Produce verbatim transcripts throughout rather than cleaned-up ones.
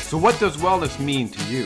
So what does wellness mean to you?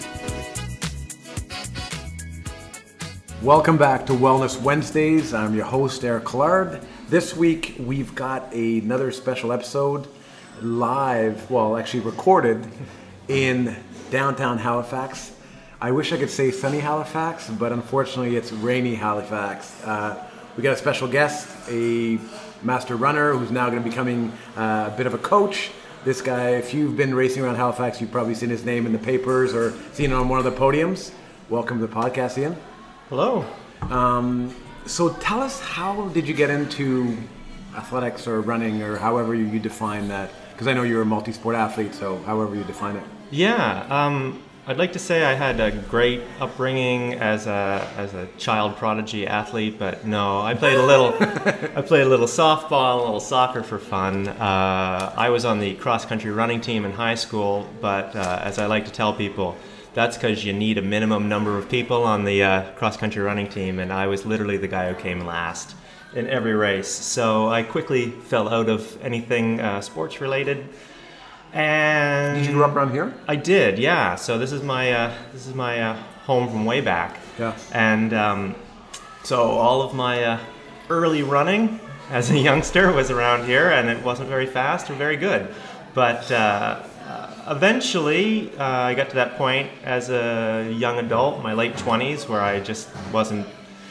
Welcome back to Wellness Wednesdays. I'm your host, Eric Collard. This week we've got another special episode live, well actually recorded in downtown Halifax. I wish I could say sunny Halifax, but unfortunately it's rainy Halifax. Uh, we got a special guest, a master runner who's now going to be becoming uh, a bit of a coach. This guy, if you've been racing around Halifax, you've probably seen his name in the papers or seen it on one of the podiums. Welcome to the podcast, Ian. Hello. Um, so tell us, how did you get into athletics or running, or however you, you define that? Because I know you're a multi-sport athlete, so however you define it. Yeah, um, I'd like to say I had a great upbringing as a as a child prodigy athlete, but no, I played a little. I played a little softball, a little soccer for fun. Uh, I was on the cross-country running team in high school, but uh, as I like to tell people, that's because you need a minimum number of people on the uh, cross-country running team, and I was literally the guy who came last in every race. So I quickly fell out of anything uh, sports-related. And did you grow up around here? I did, yeah. So this is my uh, this is my uh, home from way back. Yeah. And um, so all of my uh, early running as a youngster was around here, and it wasn't very fast or very good. But uh, eventually, uh, I got to that point as a young adult, my late twenties, where I just wasn't.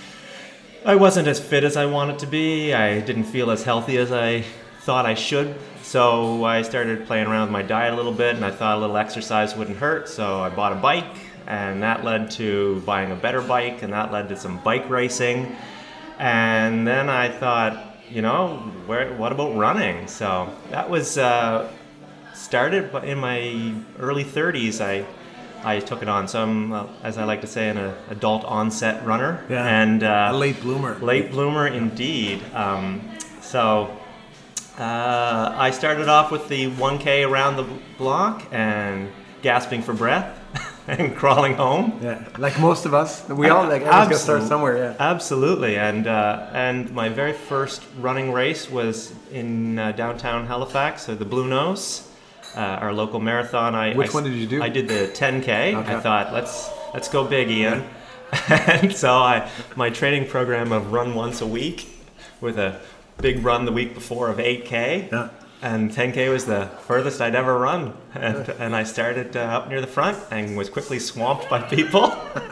I wasn't as fit as I wanted to be. I didn't feel as healthy as I thought I should. So I started playing around with my diet a little bit, and I thought a little exercise wouldn't hurt, so I bought a bike, and that led to buying a better bike, and that led to some bike racing. And then I thought, you know, where, what about running? So that was uh, started in my early thirties. I I took it on. So I'm, uh, as I like to say, an uh, adult onset runner. Yeah. And uh, a late bloomer. Late bloomer indeed. Um, so. Uh, I started off with the one K around the block and gasping for breath and crawling home. Yeah, like most of us. We all like everyone's got to start somewhere. Yeah, absolutely. And uh, and my very first running race was in uh, downtown Halifax, so the Blue Nose, uh, our local marathon. I which I, one did you do? I did the ten K. Okay. I thought let's let's go big, Ian. Yeah. And so I my training program of run once a week with a big run the week before of eight K, yeah. And ten K was the furthest I'd ever run, and, and I started uh, up near the front and was quickly swamped by people.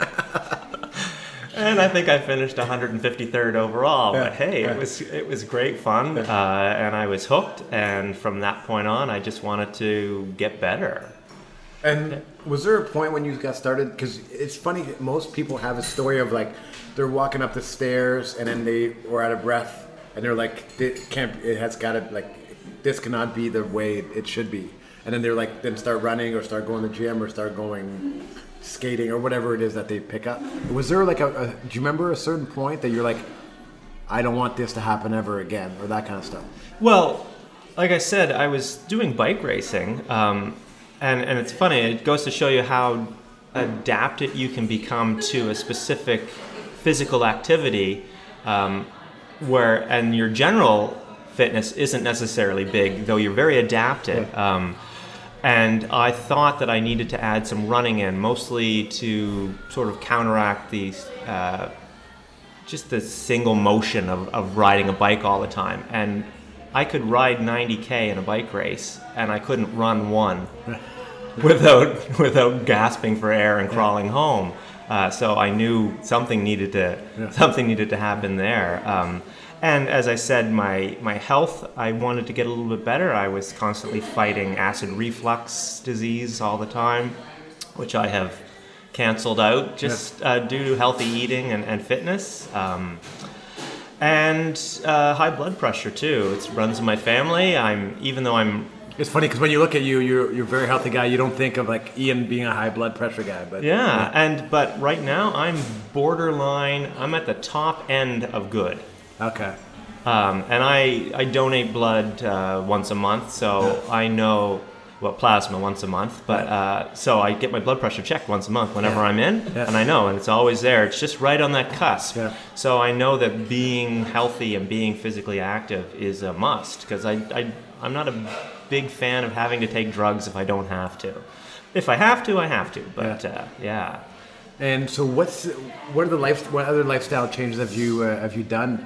And I think I finished one hundred fifty-third overall, yeah. But hey, yeah. it was it was great fun, yeah. uh, and I was hooked, and from that point on I just wanted to get better. And was there a point when you got started? Because it's funny, most people have a story of like they're walking up the stairs and then they were out of breath. And they're like, it can't. It has got to like, this cannot be the way it should be. And then they're like, then start running or start going to the gym or start going skating or whatever it is that they pick up. Was there like a, a? Do you remember a certain point that you're like, I don't want this to happen ever again, or that kind of stuff? Well, like I said, I was doing bike racing, um, and and it's funny. It goes to show you how adapted you can become to a specific physical activity. Um, where and your general fitness isn't necessarily big, though you're very adapted. Um, and I thought that I needed to add some running in, mostly to sort of counteract the uh, just the single motion of, of riding a bike all the time. And I could ride ninety K in a bike race, and I couldn't run one without without gasping for air and crawling home. Uh, so I knew something needed to yeah. something needed to happen there. Um, and as I said, my my health, I wanted to get a little bit better. I was constantly fighting acid reflux disease all the time, which I have canceled out just yeah. uh, due to healthy eating and, and fitness. Um, and uh, high blood pressure too. It runs in my family. I'm even though I'm It's funny because when you look at you, you're you're a very healthy guy. You don't think of like Ian being a high blood pressure guy, but yeah, yeah. and but right now I'm borderline. I'm at the top end of good. Okay. Um, and I I donate blood uh, once a month, so yeah. I know well plasma once a month, but uh, so I get my blood pressure checked once a month whenever yeah. I'm in, yeah. and I know, and it's always there. It's just right on that cusp. Yeah. So I know that being healthy and being physically active is a must because I I I'm not a big fan of having to take drugs if I don't have to. if I have to, I have to. But Yeah. Uh, yeah. And so, what's what are the life what other lifestyle changes have you uh, have you done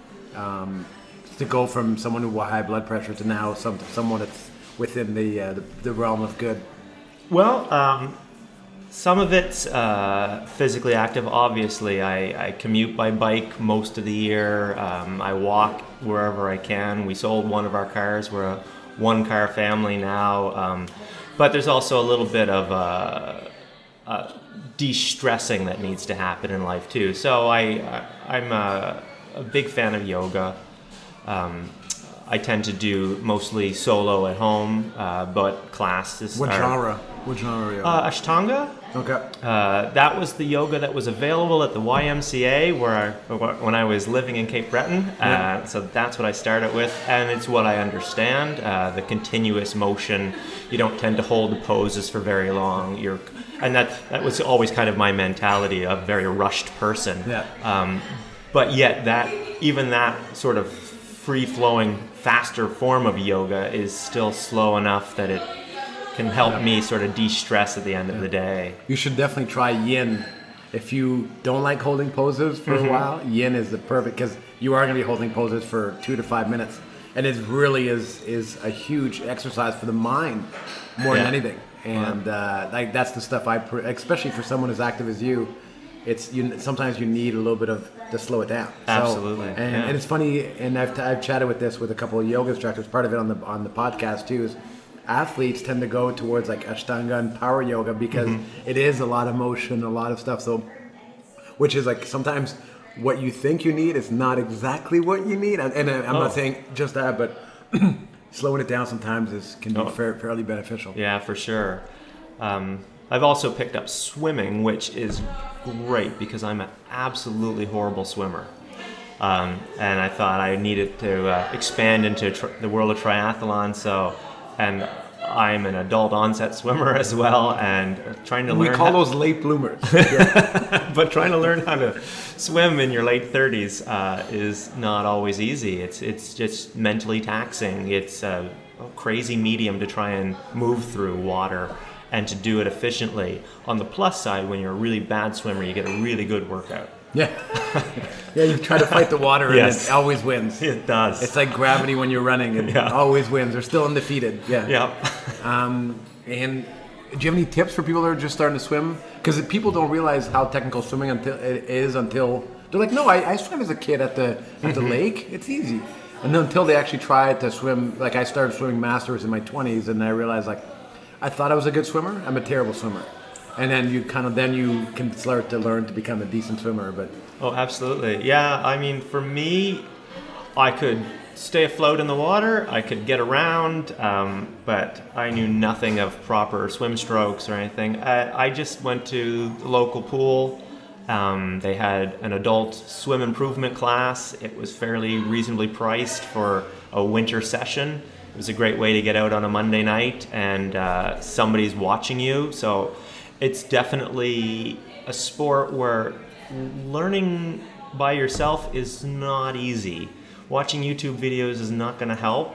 um, to go from someone who had high blood pressure to now some someone that's within the uh, the, the realm of good? Well, um, some of it's uh, physically active. Obviously, I, I commute by bike most of the year. Um, I walk wherever I can. We sold one of our cars. We're a one-car family now. Um, but there's also a little bit of uh, uh, de-stressing that needs to happen in life too. So I, I I'm a, a big fan of yoga. Um, I tend to do mostly solo at home, uh, but classes. What are, genre? What genre? Are you? Uh, Ashtanga. Okay. Uh, that was the yoga that was available at the Y M C A where I, when I was living in Cape Breton. Uh, so that's what I started with, and it's what I understand. Uh, the continuous motion. You don't tend to hold the poses for very long. You're, and that that was always kind of my mentality, a very rushed person. Yeah. Um, but yet that even that sort of free-flowing, faster form of yoga is still slow enough that it can help me sort of de-stress at the end of the day. You should definitely try yin. If you don't like holding poses for Mm-hmm. a while, yin is the perfect, because you are going to be holding poses for two to five minutes, and it really is is a huge exercise for the mind more Yeah. than anything. And uh, like that's the stuff I, pr- especially for someone as active as you, it's you. Sometimes you need a little bit of to slow it down. So- Absolutely, and, yeah. and it's funny, and I've, I've chatted with this with a couple of yoga instructors. Part of it on the on the podcast too is athletes tend to go towards like Ashtanga and power yoga because Mm-hmm. it is a lot of motion, a lot of stuff. So, which is like sometimes what you think you need is not exactly what you need. And, and I'm Oh. not saying just that, but slowing it down sometimes is can be Oh. fair, fairly beneficial. Yeah, for sure. Um, I've also picked up swimming, which is great because I'm an absolutely horrible swimmer. Um, and I thought I needed to uh, expand into tr- the world of triathlon. So, and I'm an adult onset swimmer as well, and trying to We learn. call how- those late bloomers. but trying to learn how to swim in your late thirties uh, is not always easy. It's it's just mentally taxing. It's a crazy medium to try and move through water and to do it efficiently. On the plus side, when you're a really bad swimmer, you get a really good workout. Yeah, yeah. You try to fight the water, Yes. and it always wins. It does. It's like gravity when you're running, and Yeah. always wins. They're still undefeated. Yeah. yeah. Um, and do you have any tips for people that are just starting to swim? Because people don't realize how technical swimming until it is until they're like, no, I, I swam as a kid at the at the lake. It's easy. And then until they actually try to swim, like I started swimming masters in my twenties, and I realized like I thought I was a good swimmer. I'm a terrible swimmer. And then you kind of then you can start to learn to become a decent swimmer. But Oh, absolutely. Yeah, I mean, for me, I could stay afloat in the water, I could get around, um, but I knew nothing of proper swim strokes or anything. I, I just went to the local pool. Um, they had an adult swim improvement class. It was fairly reasonably priced for a winter session. It was a great way to get out on a Monday night, and uh, somebody's watching you. So it's definitely a sport where learning by yourself is not easy. Watching YouTube videos is not going to help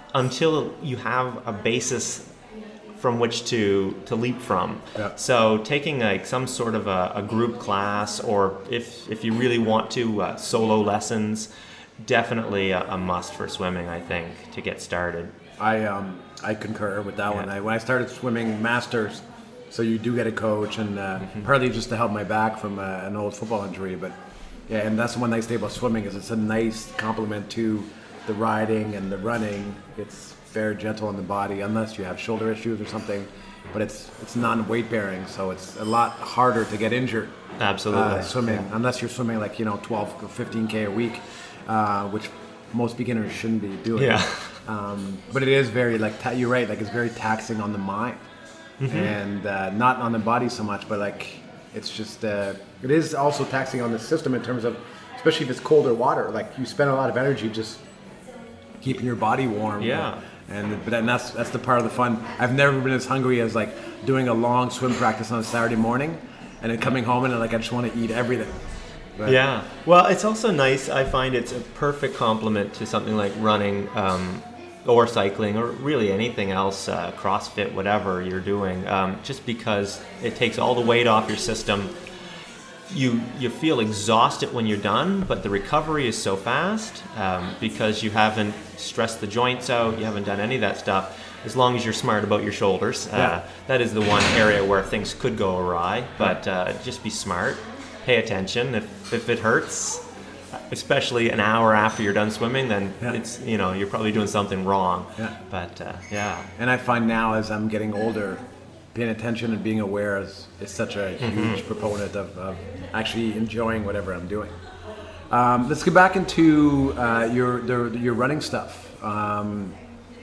until you have a basis from which to, to leap from. Yeah. So taking like some sort of a, a group class, or if, if you really want to, uh, solo lessons, definitely a, a must for swimming, I think, to get started. I um I concur with that Yeah. one. I, when I started swimming masters, so you do get a coach, and uh, Mm-hmm. partly just to help my back from uh, an old football injury. But yeah, and that's the one nice thing about swimming is it's a nice complement to the riding and the running. It's very gentle on the body, unless you have shoulder issues or something. But it's it's non-weight bearing, so it's a lot harder to get injured. Absolutely. Uh, swimming, unless you're swimming like you know twelve or fifteen K a week, uh, which most beginners shouldn't be doing. Yeah. Um, but it is very like ta- you're right. Like it's very taxing on the mind, and uh, not on the body so much. But like it's just uh, it is also taxing on the system in terms of, especially if it's colder water. Like you spend a lot of energy just keeping your body warm. Yeah. And but then that's that's the part of the fun. I've never been as hungry as like doing a long swim practice on a Saturday morning, and then coming home and like I just want to eat everything. But, Yeah. Well, it's also nice. I find it's a perfect complement to something like running. Um, or cycling, or really anything else, uh, CrossFit, whatever you're doing, um, just because it takes all the weight off your system. You you feel exhausted when you're done, but the recovery is so fast um, because you haven't stressed the joints out, you haven't done any of that stuff. As long as you're smart about your shoulders, uh, yeah. that is the one area where things could go awry. But uh, just be smart, pay attention. If if it hurts, especially an hour after you're done swimming, then yeah. it's you know you're probably doing something wrong. Yeah. But uh, yeah. And I find now, as I'm getting older, paying attention and being aware is, is such a huge mm-hmm. proponent of, of actually enjoying whatever I'm doing. Um, let's get back into uh, your the, your running stuff. Um,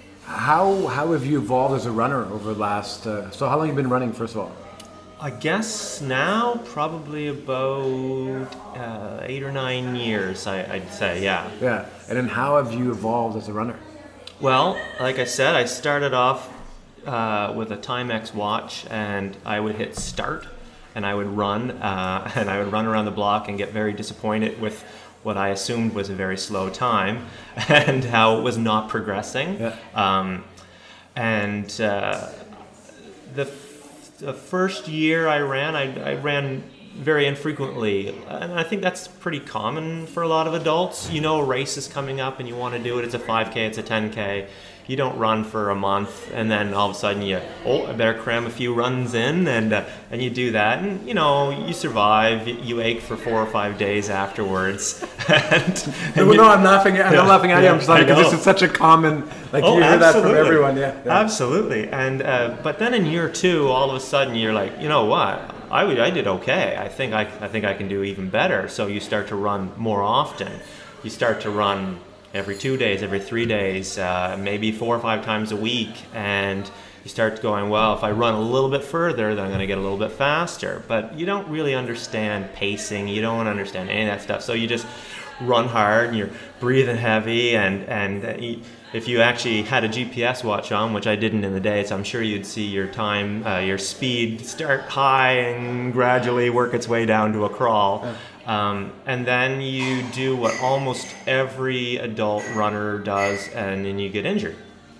how how have you evolved as a runner over the last? Uh, so how long have you been running, first of all? I guess now probably about uh, eight or nine years, I, I'd say, yeah. Yeah, and then how have you evolved as a runner? Well, like I said, I started off uh, with a Timex watch, and I would hit start, and I would run, uh, and I would run around the block and get very disappointed with what I assumed was a very slow time, and how it was not progressing. Yeah. Um, and uh, the The first year I ran, I, I ran very infrequently, and I think that's pretty common for a lot of adults. You know, a race is coming up and you want to do it. It's a five K, it's a ten K. You don't run for a month, and then all of a sudden you, oh, I better cram a few runs in, and uh, and you do that, and you know, you survive. You ache for four or five days afterwards. and, and no, you, no, I'm laughing. I'm yeah, not laughing at yeah, you. I'm just laughing because this is such a common. Like oh, you hear absolutely. that from everyone. Yeah, yeah. Absolutely. And uh, but then in year two, all of a sudden you're like, you know what? I would, I did okay. I think I, I think I can do even better. So you start to run more often. You start to run every two days, every three days, uh, maybe four or five times a week, and you start going, well, if I run a little bit further, then I'm going to get a little bit faster. But you don't really understand pacing. You don't understand any of that stuff. So you just run hard, and you're breathing heavy, and and you, if you actually had a G P S watch on, which I didn't in the day, so I'm sure you'd see your time, uh, your speed start high and gradually work its way down to a crawl. Yeah. Um, and then you do what almost every adult runner does, and then you get injured.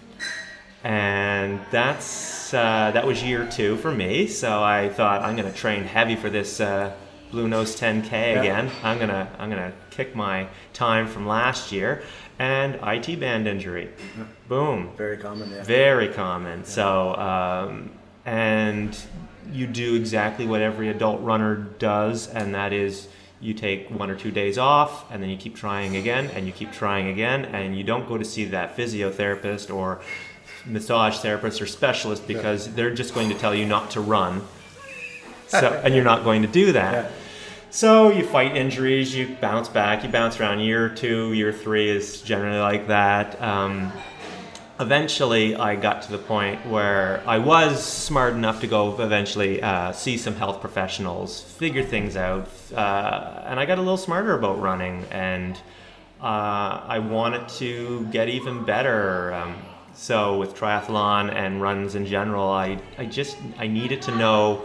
And that's uh, that was year two for me. So I thought, I'm going to train heavy for this uh, Blue Nose ten K yeah. again. I'm gonna I'm gonna kick my time from last year. And I T band injury. Yeah. Boom. Very common, yeah. Very common. Yeah. So, um, and you do exactly what every adult runner does, and that is you take one or two days off, and then you keep trying again, and you keep trying again, and you don't go to see that physiotherapist or massage therapist or specialist because yeah. they're just going to tell you not to run. So, and you're not going to do that. Yeah. So you fight injuries, you bounce back, you bounce around. Year two, year three is generally like that. Um, eventually, I got to the point where I was smart enough to go eventually uh, see some health professionals, figure things out, uh, and I got a little smarter about running, and uh, I wanted to get even better. Um, so with triathlon and runs in general, I, I just I needed to know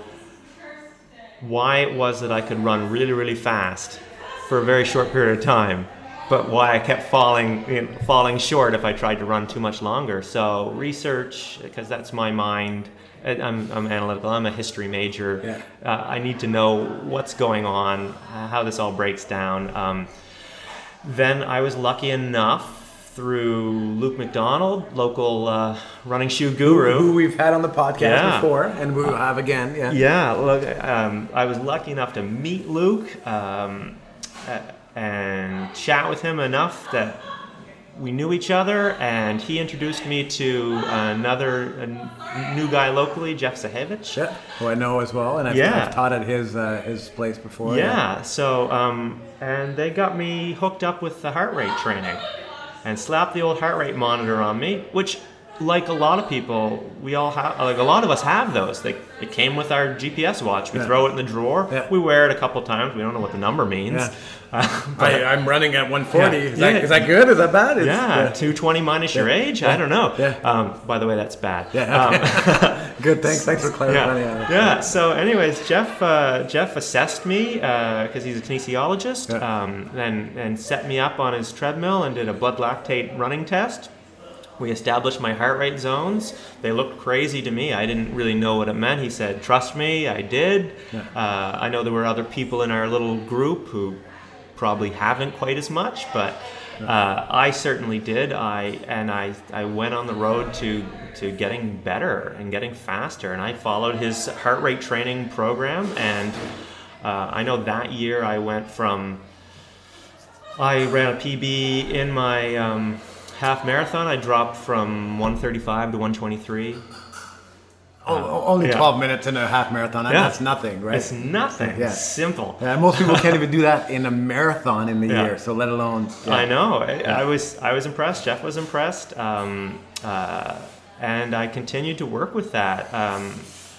why it was that I could run really, really fast for a very short period of time, but why I kept falling you know, falling short if I tried to run too much longer. So research, because that's my mind. I'm, I'm analytical. I'm a history major. Yeah. Uh, I need to know what's going on, how this all breaks down. Um, then I was lucky enough through Luke McDonald, local uh, running shoe guru. Who, who we've had on the podcast yeah. before, and we will have again. Yeah, yeah look, um, I was lucky enough to meet Luke um, uh, and chat with him enough that we knew each other, and he introduced me to another a new guy locally, Jeff Zahevich. Yeah, who I know as well, and I've, yeah. I've taught at his uh, his place before. Yeah, yeah. so, um, and they got me hooked up with the heart rate training and slapped the old heart rate monitor on me, which, like a lot of people, we all have, like a lot of us have those. They, it came with our G P S watch. We yeah. throw it in the drawer. Yeah. We wear it a couple times. We don't know what the number means. Yeah. Uh, I, I'm running at one forty. Yeah. Is, Yeah. that, is that good? Is that bad? It's, yeah, yeah, two twenty minus yeah. your age? Yeah. I don't know. Yeah. Um, by the way, that's bad. Yeah. Um, Good. Thanks. Thanks for clarifying. Yeah. yeah. So, anyways, Jeff uh, Jeff assessed me because uh, he's a kinesiologist, Yeah. um, and and set me up on his treadmill and did a blood lactate running test. We established my heart rate zones. They looked crazy to me. I didn't really know what it meant. He said, trust me, I did. Yeah. Uh, I know there were other people in our little group who probably haven't quite as much, but uh, I certainly did. I and I, I went on the road to, to getting better and getting faster, and I followed his heart rate training program, and uh, I know that year I went from, I ran a P B in my um, half marathon. I dropped from one thirty-five to one twenty-three. Oh, uh, only yeah. twelve minutes in a half marathon. Yeah. That's nothing, right? It's nothing. Yeah. Simple. Yeah, most people can't even do that in a marathon in the Yeah. year, so let alone. Yeah. I know. I, yeah. I was I was impressed. Jeff was impressed, um, uh, and I continued to work with that. Um,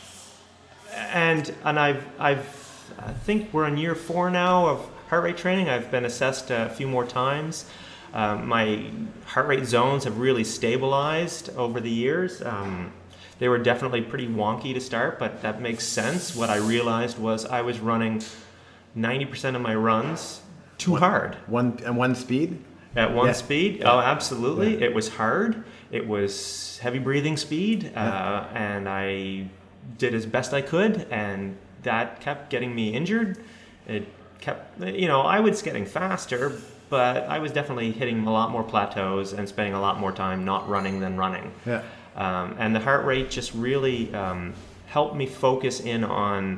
and and I've I've I think we're in year four now of heart rate training. I've been assessed a few more times. Um, my heart rate zones have really stabilized over the years. Um, they were definitely pretty wonky to start, but that makes sense. What I realized was I was running ninety percent of my runs too one, hard. One and one speed? At one Yeah. speed? Yeah. Oh, absolutely. Yeah. It was hard. It was heavy breathing speed, Yeah. uh, and I did as best I could, and that kept getting me injured. It kept, you know, I was getting faster, but I was definitely hitting a lot more plateaus and spending a lot more time not running than running. Yeah. Um, and the heart rate just really um, helped me focus in on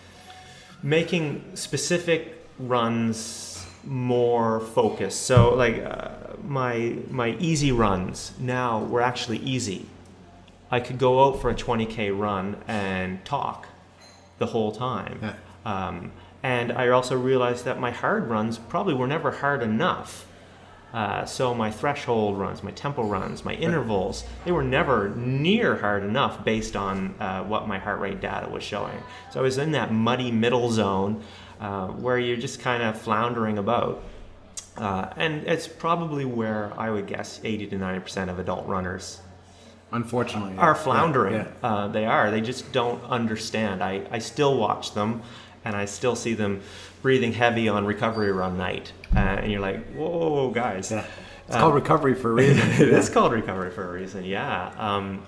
making specific runs more focused. So like uh, my my easy runs now were actually easy. I could go out for a twenty K run and talk the whole time. Yeah. Um, and I also realized that my hard runs probably were never hard enough. Uh, so my threshold runs, my tempo runs, my intervals, they were never near hard enough based on uh, what my heart rate data was showing. So I was in that muddy middle zone uh, where you're just kind of floundering about. Uh, and it's probably where I would guess eighty to ninety percent of adult runners Unfortunately. Yeah. are floundering. Yeah. Yeah. Uh, they are. They just don't understand. I, I still watch them, and I still see them breathing heavy on recovery run night. Uh, and you're like, whoa, guys. Yeah. It's Um, called recovery for a reason. It Yeah. is called recovery for a reason, yeah. Um,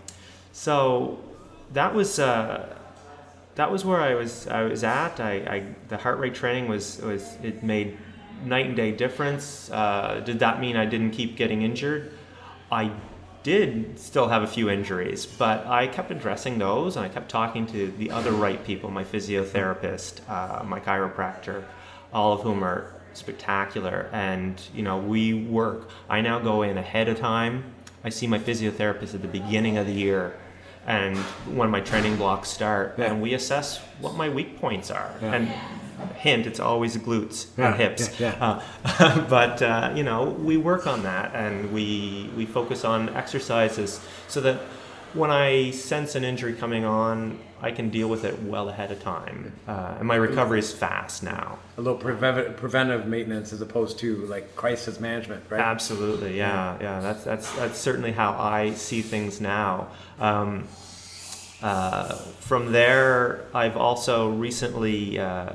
so that was uh, that was where I was I was at. I, I the heart rate training was was it made night and day difference. Uh, did that mean I didn't keep getting injured? I did still have a few injuries, but I kept addressing those, and I kept talking to the other right people, my physiotherapist, uh, my chiropractor, all of whom are spectacular. And you know, we work. I now go in ahead of time. I see my physiotherapist at the beginning of the year, and when my training blocks start, Yeah. and we assess what my weak points are. Yeah. And hint, it's always glutes Yeah, and hips. yeah, yeah. Uh, but uh, you know, we work on that, and we we focus on exercises so that when I sense an injury coming on, I can deal with it well ahead of time. Uh, and my recovery is fast now. A little preventive, preventive maintenance as opposed to like crisis management, right? Absolutely, yeah, yeah. That's that's that's certainly how I see things now. Um, uh, from there, I've also recently uh,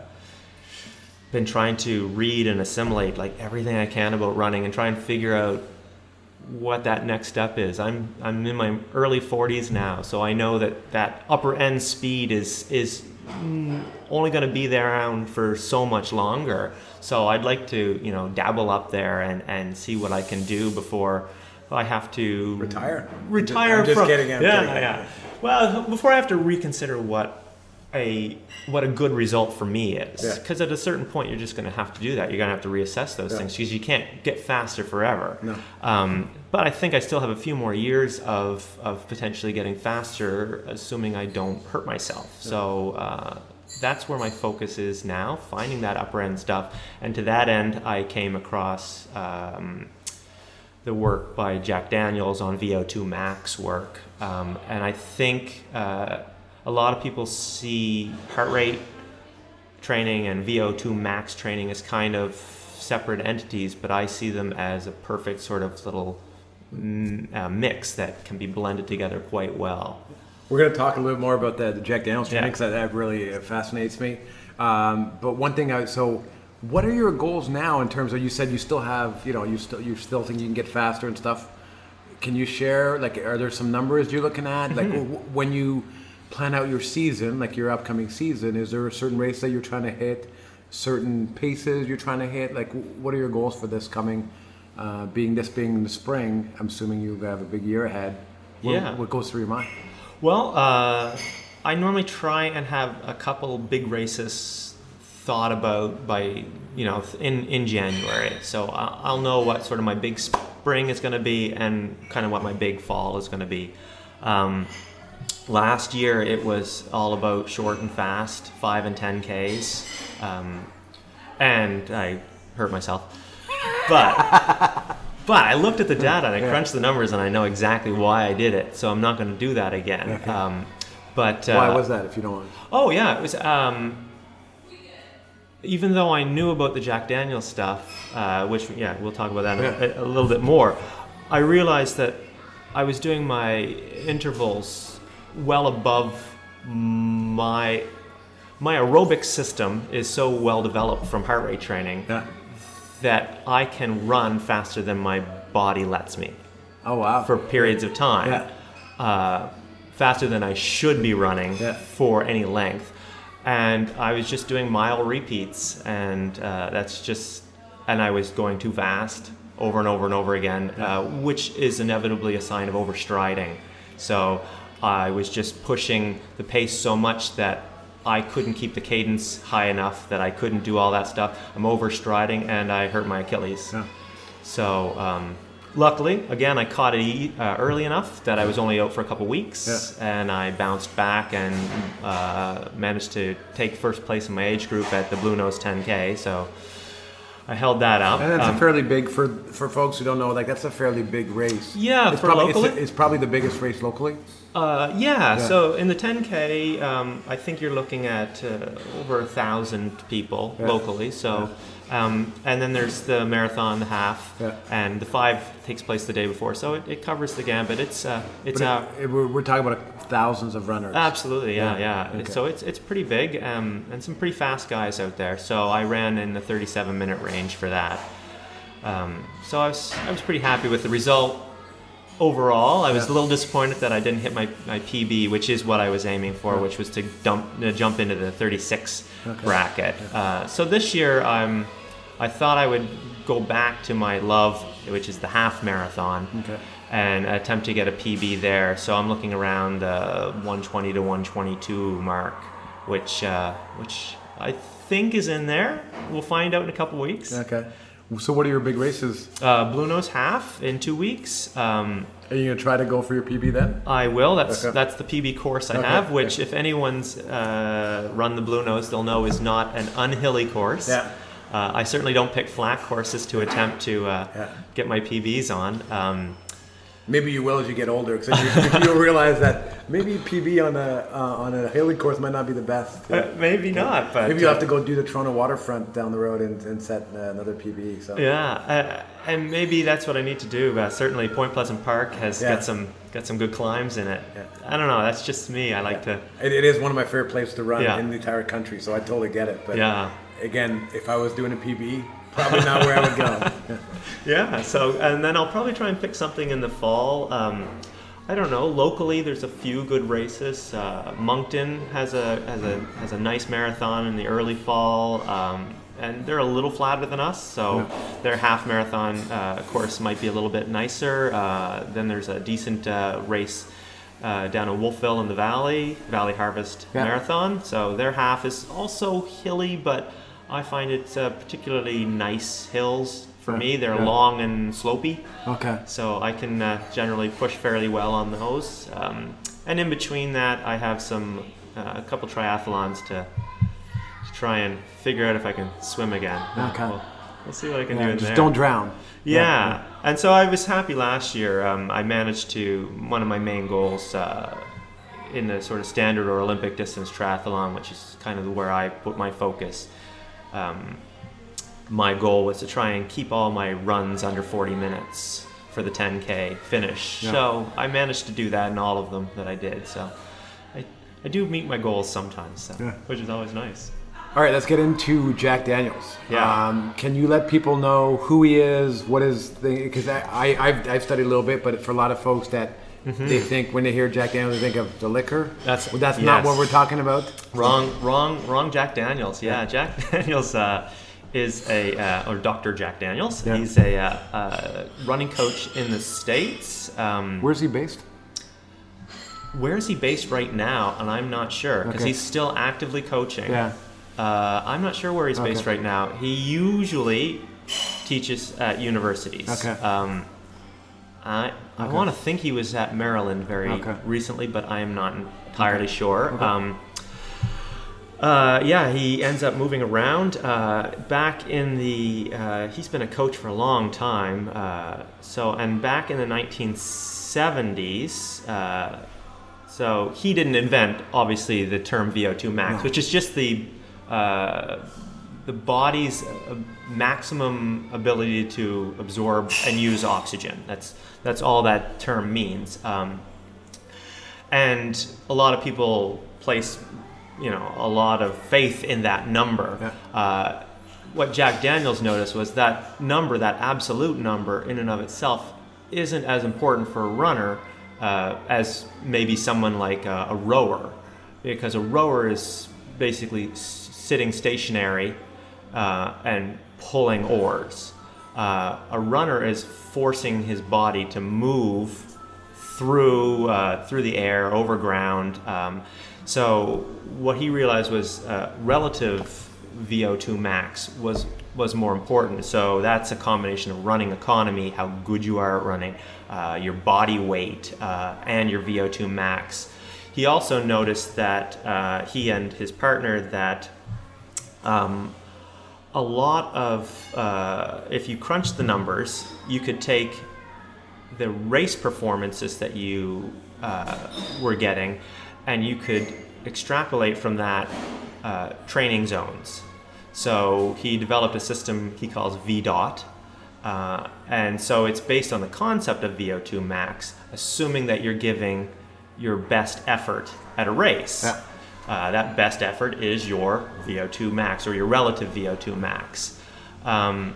been trying to read and assimilate like everything I can about running and try and figure out what that next step is. I'm I'm in my early forties now, so I know that that upper end speed is is mm, only going to be there around for so much longer. So I'd like to, you know, dabble up there and, and see what I can do before I have to Retire. Retire I'm just from kidding, I'm yeah, kidding. yeah. Well, before I have to reconsider what a what a good result for me is, Yeah. because at a certain point you're just going to have to do that. You're going to have to reassess those Yeah. things because you can't get faster forever. No. Um, but I think I still have a few more years of of potentially getting faster, assuming I don't hurt myself. So uh, that's where my focus is now, finding that upper end stuff. And to that end, I came across um, the work by Jack Daniels on V O two max work, um, and I think. Uh, A lot of people see heart rate training and V O two max training as kind of separate entities, but I see them as a perfect sort of little mm, uh, mix that can be blended together quite well. We're going to talk a little bit more about the, the Jack Daniels training Yeah. because that, that really uh, fascinates me. Um, but one thing, I so what are your goals now in terms of, you said you still have, you know, you still you still think you can get faster and stuff. can you share, like, are there some numbers you're looking at? Like, mm-hmm. w- when you plan out your season, like your upcoming season, is there a certain race that you're trying to hit, certain paces you're trying to hit? Like, what are your goals for this coming, uh, being this being in the spring? I'm assuming you have a big year ahead. What, yeah. What goes through your mind? Well, uh, I normally try and have a couple big races thought about by, you know, in, in January. So I'll know what sort of my big spring is going to be and kind of what my big fall is going to be. Um, last year it was all about short and fast, five and ten Ks. Um, and I hurt myself. But but I looked at the data and I crunched the numbers and I know exactly why I did it. So I'm not going to do that again. Okay. Um, but uh, why was that, if you don't want? Oh yeah, it was. Um, even though I knew about the Jack Daniel's stuff, uh, which yeah, we'll talk about that yeah. a, a little bit more. I realized that I was doing my intervals well above my my aerobic system is so well developed from heart rate training yeah. that I can run faster than my body lets me. Oh wow! For periods of time, yeah. uh, faster than I should be running yeah. for any length. And I was just doing mile repeats, and uh, that's just, and I was going too fast over and over and over again, uh, which is inevitably a sign of overstriding. So I was just pushing the pace so much that I couldn't keep the cadence high enough, that I couldn't do all that stuff. I'm overstriding, and I hurt my Achilles. Yeah. So um, luckily, again, I caught it uh, early enough that I was only out for a couple weeks, yeah. and I bounced back and uh, managed to take first place in my age group at the Blue Nose ten K. So I held that up. And that's um, a fairly big, for for folks who don't know, like that's a fairly big race. Yeah, it's for probably, locally. It's, it's probably the biggest race locally. Uh, yeah, yeah, so in the ten K, um, I think you're looking at uh, over a thousand people yeah. locally. So, yeah. um, and then there's the marathon, the half, yeah. and the five takes place the day before. So it, it covers the gambit. It's uh, it's but out. It, it, we're, we're talking about thousands of runners. Absolutely, yeah, yeah. yeah. Okay. So it's it's pretty big, um, and some pretty fast guys out there. So I ran in the thirty-seven minute range for that. Um, so I was I was pretty happy with the result. Overall, I was yeah. a little disappointed that I didn't hit my, my P B, which is what I was aiming for, yeah. which was to dump, uh, jump into the thirty-six okay. bracket. Okay. Uh, so this year, um, I thought I would go back to my love, which is the half marathon, okay. and attempt to get a P B there. So I'm looking around the one twenty to one twenty-two mark, which uh, which I think is in there. We'll find out in a couple weeks. Okay. So what are your big races? Uh, Blue Nose half in two weeks. Um, are you gonna try to go for your P B then? I will. That's okay. that's the P B course I okay. have, which okay. if anyone's uh, run the Blue Nose, they'll know is not an unhilly course. Yeah. Uh, I certainly don't pick flat courses to attempt to uh, yeah. get my P Bs on. Um, Maybe you will as you get older, because you, you'll realize that maybe P B on a uh, on a hilly course might not be the best. Yeah. Uh, maybe not, but maybe you'll uh, have to go do the Toronto waterfront down the road and, and set uh, another P B. So yeah, uh, and maybe that's what I need to do. Uh, certainly, Point Pleasant Park has yeah. got some got some good climbs in it. Yeah. I don't know. That's just me. I like yeah. to. It, it is one of my favorite places to run yeah. in the entire country, so I totally get it. But yeah. again, if I was doing a P B, probably not where I would go. Yeah. Yeah, so, and then I'll probably try and pick something in the fall. Um, I don't know, locally there's a few good races. Uh, Moncton has a, has a has a nice marathon in the early fall, um, and they're a little flatter than us, so yeah. their half marathon uh, course might be a little bit nicer. Uh, then there's a decent uh, race uh, down in Wolfville in the Valley, Valley Harvest yeah. Marathon. So their half is also hilly, but I find it uh, particularly nice hills. For yeah, me, they're yeah. long and slopey. Okay. So I can uh, generally push fairly well on those. Um, and in between that, I have some uh, a couple triathlons to, to try and figure out if I can swim again. Okay. We'll, we'll see what I can yeah, do in just there. Don't drown. Yeah. yeah. And so I was happy last year. Um, I managed to, one of my main goals uh, in the sort of standard or Olympic distance triathlon, which is kind of where I put my focus. Um, my goal was to try and keep all my runs under forty minutes for the ten K finish. Yeah. So I managed to do that in all of them that I did. So I, I do meet my goals sometimes, so, yeah. which is always nice. All right, let's get into Jack Daniels. Yeah. Um, can you let people know who he is? What is the? Because I, I I've, I've studied a little bit, but for a lot of folks that mm-hmm. they think when they hear Jack Daniels, they think of the liquor. That's that's yes. not what we're talking about. Wrong, wrong, wrong. Jack Daniels. Yeah, yeah. Jack Daniels uh, is a uh, or Doctor Jack Daniels. Yeah. He's a uh, uh, running coach in the States. Um, Where's he based? Where is he based right now? And I'm not sure because okay. he's still actively coaching. Yeah. Uh, I'm not sure where he's based okay. right now. He usually teaches at universities. Okay. Um, I I okay. want to think he was at Maryland very okay. recently, but I am not entirely okay. sure. Okay. Um, uh, yeah, he ends up moving around. Uh, back in the, uh, he's been a coach for a long time. Uh, so, and back in the nineteen seventies, uh, so he didn't invent, obviously, the term V O two max, no. which is just the Uh, the body's uh, maximum ability to absorb and use oxygen. That's that's all that term means. Um, and a lot of people place, you know, a lot of faith in that number. Yeah. Uh, what Jack Daniels noticed was that number, that absolute number, in and of itself, isn't as important for a runner uh, as maybe someone like a, a rower, because a rower is basically sitting stationary uh, and pulling oars. Uh, a runner is forcing his body to move through uh, through the air, over ground. Um, so what he realized was uh, relative V O two max was was more important. So that's a combination of running economy, how good you are at running, uh, your body weight, uh, and your V O two max. He also noticed that uh, he and his partner that um, a lot of, uh, if you crunch the numbers, you could take the race performances that you uh, were getting and you could extrapolate from that uh, training zones. So he developed a system he calls V DOT. Uh, and so it's based on the concept of V O two max, assuming that you're giving your best effort at a race. Yeah. Uh, that best effort is your V O two max or your relative V O two max. Um,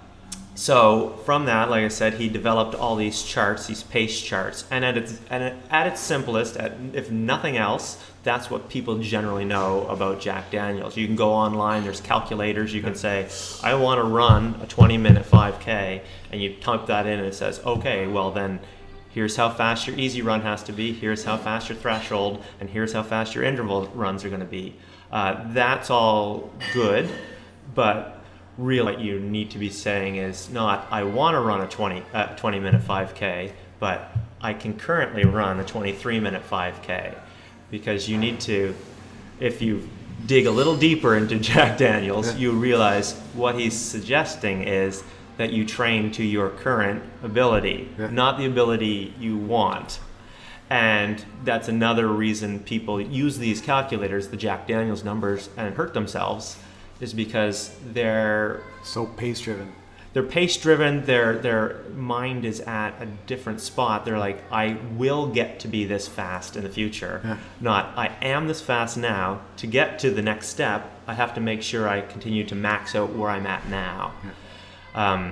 so from that, like I said, he developed all these charts, these pace charts, and at its, and at its simplest, at, if nothing else, that's what people generally know about Jack Daniels. You can go online, there's calculators, you can say, I want to run a twenty minute five K, and you type that in and it says, okay, well then, here's how fast your easy run has to be, here's how fast your threshold, and here's how fast your interval runs are going to be. Uh, that's all good, but really what you need to be saying is not, I want to run a twenty minute five K, but I can currently run a twenty-three minute five K. Because you need to, if you dig a little deeper into Jack Daniels, yeah. you realize what he's suggesting is that you train to your current ability, yeah. not the ability you want. And that's another reason people use these calculators, the Jack Daniels numbers, and hurt themselves, is because they're so pace driven. They're pace driven, their their mind is at a different spot. They're like, I will get to be this fast in the future. Yeah. Not, I am this fast now. To get to the next step, I have to make sure I continue to max out where I'm at now. Yeah. Um,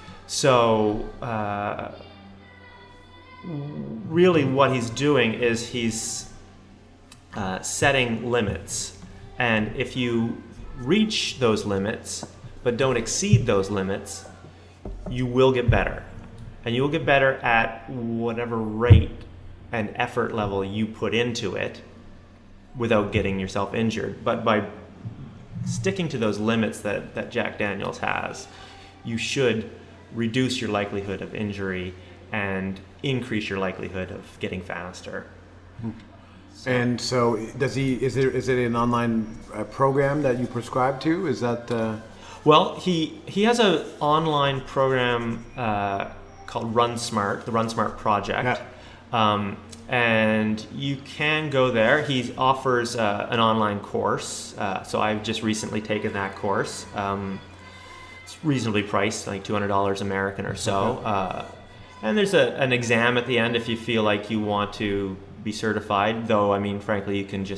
so uh, really what he's doing is he's uh, setting limits. And if you reach those limits, but don't exceed those limits, you will get better. And you will get better at whatever rate and effort level you put into it without getting yourself injured. But by sticking to those limits that, that Jack Daniels has, you should reduce your likelihood of injury and increase your likelihood of getting faster. So. And so, does he? Is there? Is it an online uh, program that you prescribe to? Is that? Uh... Well, he he has an online program uh, called Run Smart, the Run Smart Project, yeah. um, and you can go there. He offers uh, an online course. Uh, so I've just recently taken that course. Um, it's reasonably priced, like two hundred dollars American or so. Okay. Uh, and there's a, an exam at the end if you feel like you want to be certified, though I mean frankly you can just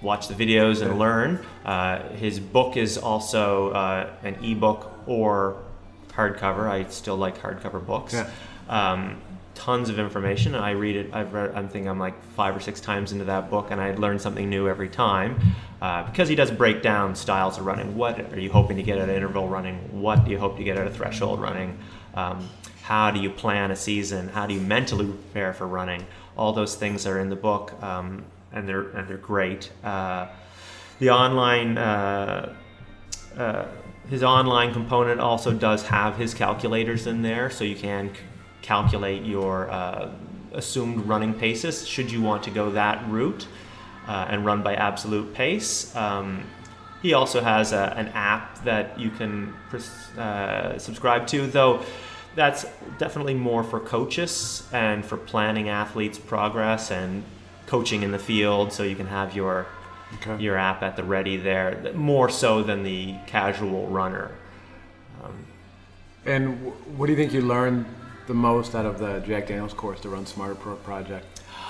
watch the videos and learn. Uh, his book is also uh, an ebook or hardcover. I still like hardcover books. Yeah. Um, tons of information. I read it. I've read. I'm thinking I'm like five or six times into that book, and I learn something new every time uh, because he does break down styles of running. What are you hoping to get out of interval running? What do you hope to get out of threshold running? Um, how do you plan a season? How do you mentally prepare for running? All those things are in the book, um, and they're and they're great. Uh, the online. Uh, uh, his online component also does have his calculators in there, so you can c- calculate your uh, assumed running paces should you want to go that route uh, and run by absolute pace. Um, he also has a, an app that you can uh, subscribe to, though that's definitely more for coaches and for planning athletes' progress and coaching in the field, so you can have your Okay. your app at the ready there, more so than the casual runner. Um, and w- what do you think you learned the most out of the Jack Daniels course, the Run Smarter Pro project?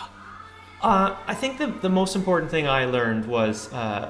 Uh, I think the, the most important thing I learned was uh,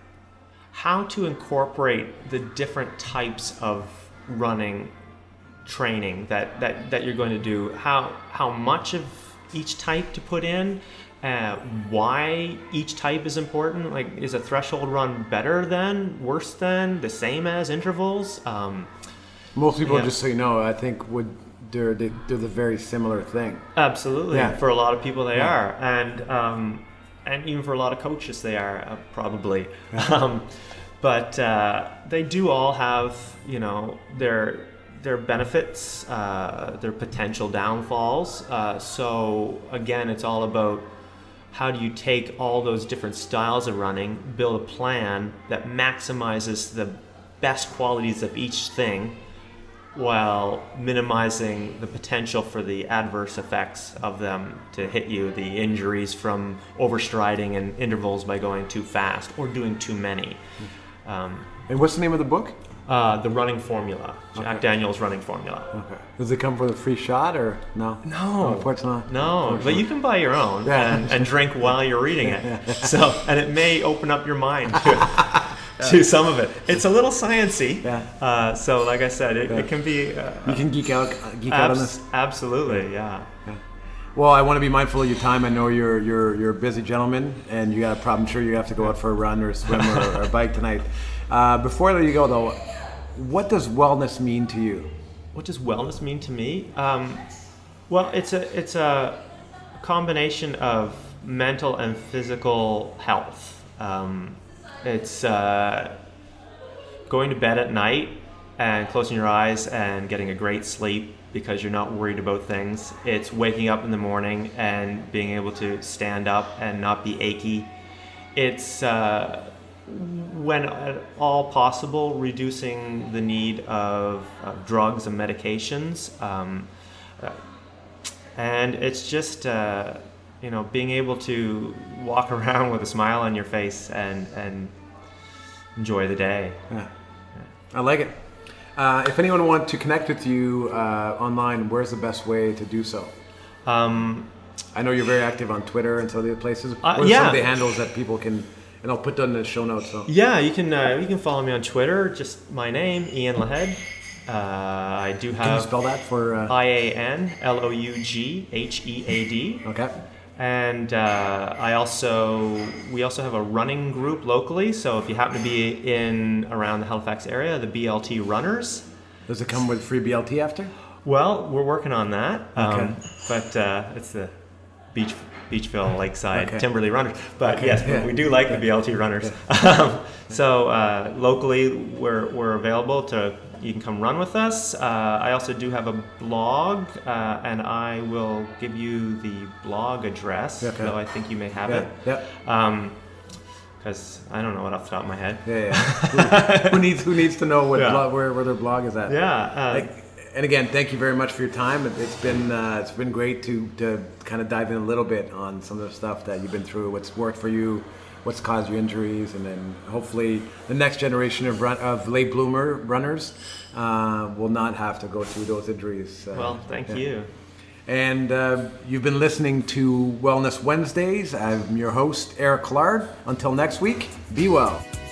how to incorporate the different types of running training that, that, that you're going to do, how, how much of each type to put in, Uh, why each type is important. Like, is a threshold run better than, worse than, the same as intervals? Um, Most people, yeah. just so you know, I think would they're they, they're the very similar thing. Absolutely. Yeah. For a lot of people, they Yeah. are, and um, and even for a lot of coaches, they are uh, probably. um, but uh, they do all have, you know, their their benefits, uh, their potential downfalls. Uh, so again, it's all about, how do you take all those different styles of running, build a plan that maximizes the best qualities of each thing while minimizing the potential for the adverse effects of them to hit you, the injuries from overstriding in intervals by going too fast or doing too many. Um, And what's the name of the book? uh, the running formula, Jack Okay. Daniels running formula. Okay. Does it come with a free shot or no? No. Oh, of course not. No, but you can buy your own Yeah. and, and drink while you're reading it. So, and it may open up your mind to, to some of it. It's a little sciencey. Yeah. Uh, so, like I said, it, it can be. Uh, You can geek out, geek out on abs- this. absolutely, yeah. Well, I want to be mindful of your time. I know you're you're you're a busy gentleman, and you got a problem. I'm sure you have to go out for a run or a swim or, or a bike tonight. Uh, before I let you go, though, what does wellness mean to you? What does wellness mean to me? Um, well, it's a it's a combination of mental and physical health. Um, it's uh, going to bed at night and closing your eyes and getting a great sleep because you're not worried about things. It's waking up in the morning and being able to stand up and not be achy. It's uh, when at all possible, reducing the need of uh, drugs and medications. Um, uh, and it's just, uh, you know, being able to walk around with a smile on your face and, and enjoy the day. Yeah. I like it. Uh, if anyone wants to connect with you uh, online, where's the best way to do so? Um, I know you're very active on Twitter and some of the other places. Uh, What are yeah. some of the handles that people can, and I'll put them in the show notes. So. yeah, you can uh, you can follow me on Twitter. Just my name, Ian Lahead. Uh, I do have Can you spell that for? Uh, I A N L O U G H E A D. okay. And uh, I also we also have a running group locally. So if you happen to be in around the Halifax area, the B L T Runners. Does it come with free B L T after? Well, we're working on that. Um, Okay. But uh, it's the Beach Beachville Lakeside Okay. Timberley Runners. But Okay, yes, yeah. we do like the B L T Runners. Um, so uh, locally, we're we're available to. You can come run with us. Uh, I also do have a blog, uh, and I will give you the blog address, Okay. though I think you may have Yeah. it. Yeah. Because I don't know it off the top of my head. Yeah. yeah. who, who needs Who needs to know what Yeah. blog, where where their blog is at? Yeah. Uh, Like, and again, thank you very much for your time. It- It's been uh, it's been great to to kind of dive in a little bit on some of the stuff that you've been through, what's worked for you, what's caused you injuries, and then hopefully the next generation of run, of late bloomer runners uh, will not have to go through those injuries. Uh, well, thank yeah. you. And uh, you've been listening to Wellness Wednesdays. I'm your host, Eric Collard. Until next week, be well.